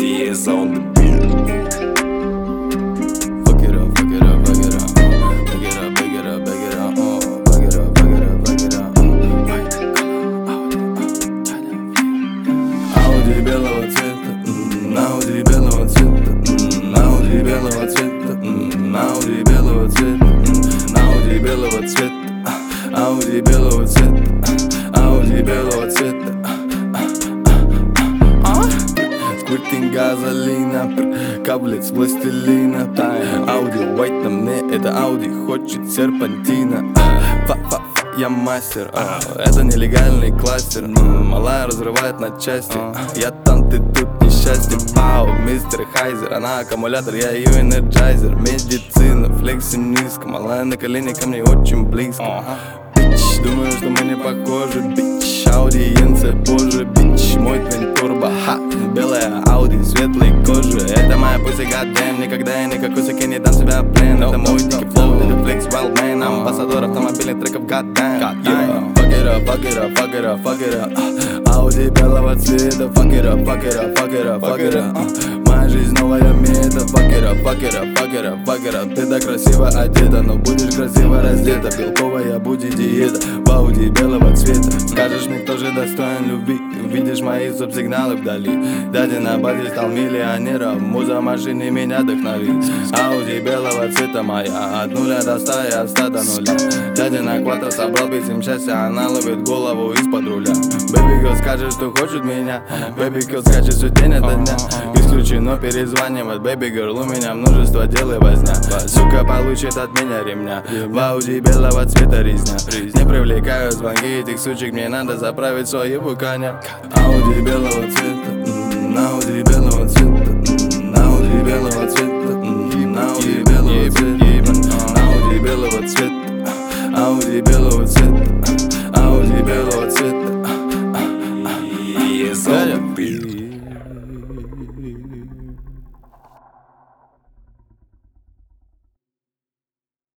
is on the beat. Fuck it up, fuck it up, fuck it up. Fuck it up, fuck it up, fuck it up. Fuck it up, fuck it up, fuck it up. Ауди белого цвета, Ауди белого цвета, Ауди белого цвета, Ауди белого цвета, Ауди белого цвета, Ауди белого цвета, Ауди белого цвета. Сквиртинг газолина, каблет с пластилина. Ауди white, на мне это Ауди, хочет серпантина. Я мастер, это нелегальный кластер. Малая разрывает на части, я там, ты тут несчастье. Пау, мистер Хайзер, она аккумулятор, я ее энерджайзер. Медицина, флекси низко, малая на колени ко мне очень близко. Бич, думаю, что мы не похожи, бич. Аудиенция позже, бич. Мой твин турбо, ха, белая Ауди, светлой кожи. Это моя пусть и goddamn, никогда я никакой суке не дам себя в плен. Это мой дикий флоу, это флекс wildman, амбассадор автомобильных треков, goddamn. Fuck it up, fuck it up, fuck it up, fuck it up. Ауди белого цвета, fuck it up, fuck it up, fuck it up, fuck it up. Моя жизнь новая мета, fuck it up, fuck it up, fuck it up, fuck it up. Ты так красиво одета, но будешь красиво раздета. Белковая будет диета в Ауди белого цвета. Скажешь мне, кто же достоин любви, увидишь мои субсигналы вдали. Дядя на базе стал миллионером, муза машины меня вдохновит. Ауди белого цвета моя, от 0 до 100 и от 100 до 0. Дядя на квартал собрал писем счастья, она ловит голову из-под руля. Baby girl скажет, что хочет меня, baby girl скачет все день ото дня. Исключено перезванивать, baby girl, у меня множество дел и возня. Сука получит от меня ремня, в Ауди белого цвета резня. Не привлекаю звонки этих сучек, мне надо заправить своего коня. Ауди белого цвета, Ауди белого цвета, Ауди белого цвета.